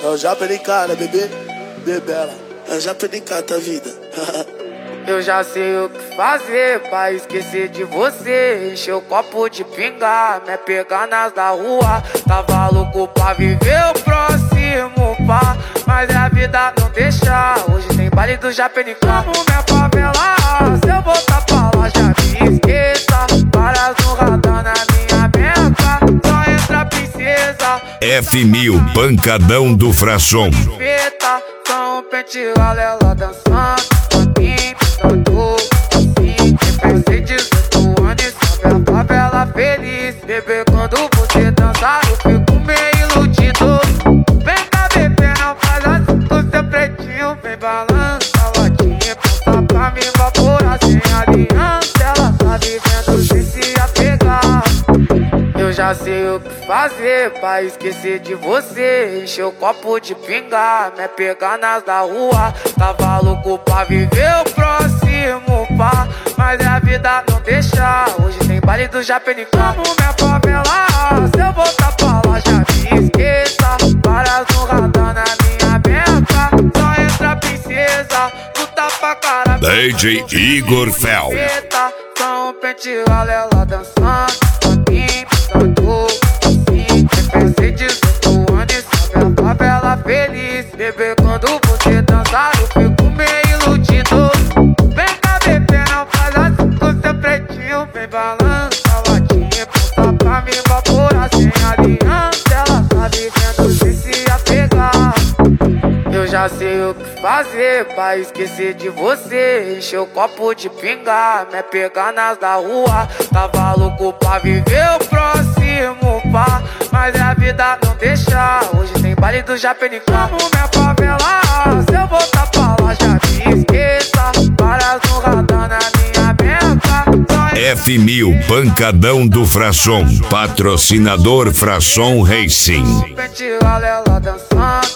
Eu já perdi cara, bebê, bebela. Eu já perdi cara da vida. Eu já sei o que fazer pra esquecer de você. Encher o copo de pinga, me pegar nas da rua. Tava louco pra viver o próximo pá, mas a vida não deixa. Hoje tem baile do Japenicamo, minha favela. Se eu voltar pra lá já me esqueça. Várias no radar na minha meta, só entra princesa. F1000, pancadão do Frasson. Só um pente ela dançando. Assim, pensei 18 anos e só ver a favela feliz. Bebê, quando você dançar eu fico meio iludido. Vem cá, bebê, não faz assim com seu pretinho. Vem balança a latinha, passa pra me evaporar sem aliança. Ela tá vivendo sem se apegar. Eu já sei o que fazer pra esquecer de você. Encher o copo de pinga, me pegar nas da rua. Tava louco pra viver o próximo pá, mas a vida não deixa. Hoje tem baile do Japenicamo, minha favela. Se eu voltar pra lá já me esqueça. Várias no radar na minha meta, só entra princesa. Luta pra caralho, DJ Igor Fel. Só um pente ela dançando. Assim, pensei 18 anos e só ver a favela feliz. Bebê, quando você dançar eu fico meio iludido. Vem cá, bebê, não faz assim com seu pretinho. Vem balança a latinha, passa pra me evaporar sem aliança. Ela tá vivendo sem se apegar. Eu já sei o que fazer pra esquecer de você. Encher o copo de pinga, me pegar nas da rua. Tava louco pra viver o próximo pá, mas a vida não deixa. Hoje tem baile do Japenicamo, minha favela. Se eu voltar pra lá já me esqueça. Várias no radar na minha meta. F1000, pancadão do Frasson. Patrocinador Frasson Racing. Ela dançando.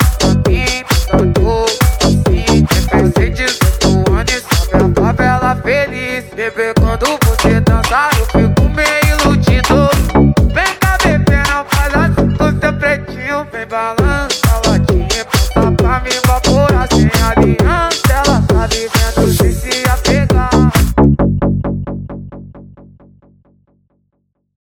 Assim, pensei 18 anos e só ver a favela feliz. Bebê, quando você dançar eu fico meio iludido. Vem cá, bebê, não faz assim com seu pretinho. Vem balança a latinha, passa pra me evaporar sem aliança. Ela tá vivendo sem